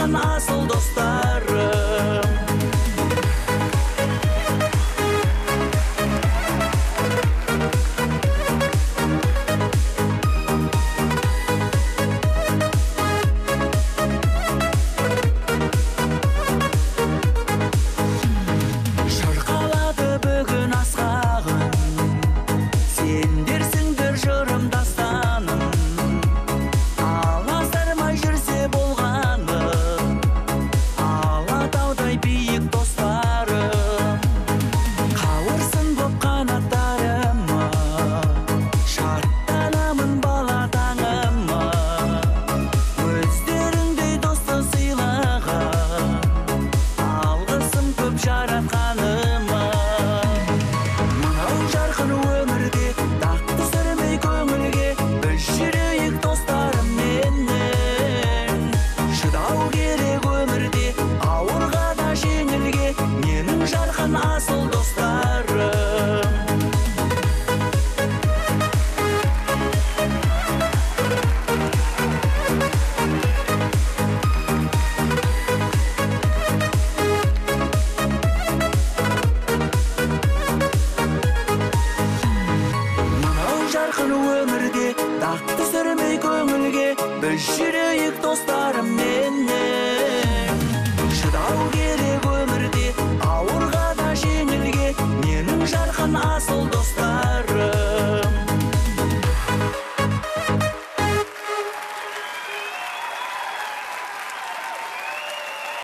жарқын асыл достарым. Шырқалады бүгін асқағын, сендерсіңдер жырым дастаным. Аласармай жүрсе болғаны, алатаудай биік достарым. Қауырсын боп қанаттарыма, шаттанамын бала таңыма. Өздеріңдей досты сыйлаған, алғысым көп жаратқаныма. Мынау жарқын өмірде дақ түсірмей көңілге, біз жүрейік достарым менің. Шыдау керек өмірде, ауырға да жеңілге, менің жарқын асыл достарым. Мынау жарқын өмірде дақ түсірмей көңілге, біз жүрейік достарым